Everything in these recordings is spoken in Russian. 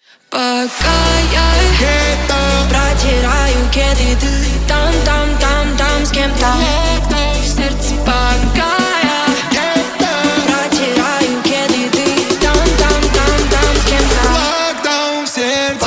Пока я протираю кеды, ты там с кем-то в сердце. Пока я протираю кеды, ты там с кем-то. Локдаун в сердце.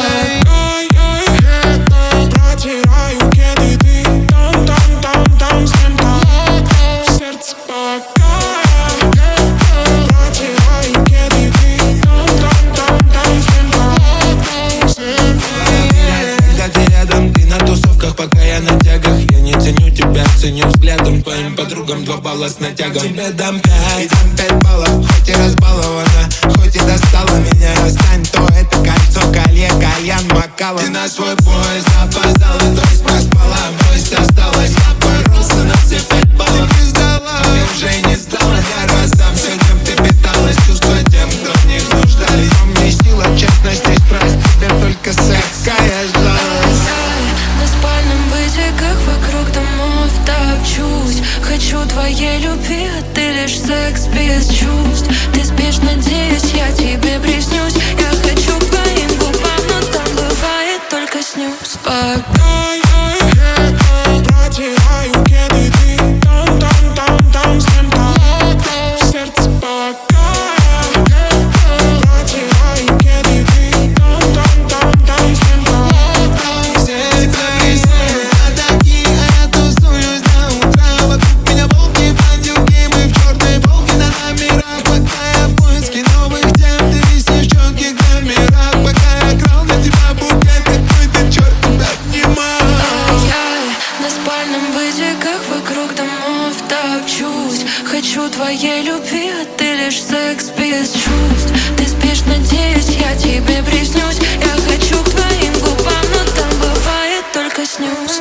Протираю кеды, ты там с кем-то в сердце. Пока я протираю кеды, ты там с кем-то в сердце. Когда ты рядом, ты на тусовках, пока я на тягах. Я не ценю тебя, ценю взглядом. Твоим подругам 2 балла с натягом. Тебе дам 5 баллов, хоть и разбалована, хоть и достала меня. Достань то это кольцо, колье, кальян, макала. Ты на свой поезд опоздала, то есть проспала, брось осталась. Я боролся на все 5 баллов. Ты сдала, ты уже не сдала. Я раздам все, чем ты питалась. Чувства тем, кто в них нуждались. Но мне сила, честность и страсть. Тебе только секс, я ждала. На спальном бытиках вокруг домов топчусь. Хочу твоей любви, а ты лишь секс без чувств. Ты спишь, надеюсь, я тебе приснюсь. Я хочу к твоим губам, но там бывает только снюс. Пока протираю кеды, ты там с кем-то в сердце. Пока я протираю кеды, ты там с кем-то в сердце. Атаки, а я тусуюсь до утра. Вокруг меня волки, бандюки, мы в черной волке на номерах. Пока я в поиске новых тем, ты виснешь в четких номерах. Пока я крал для тебя букет, какой ты черт тебя обнимал. я на спальном бытиках вокруг домов топчусь. Хочу твоей любви, а ты лишь секс без чувств. Ты спишь, надеюсь, я тебе приснюсь. Я хочу к твоим губам, но там бывает только снюс.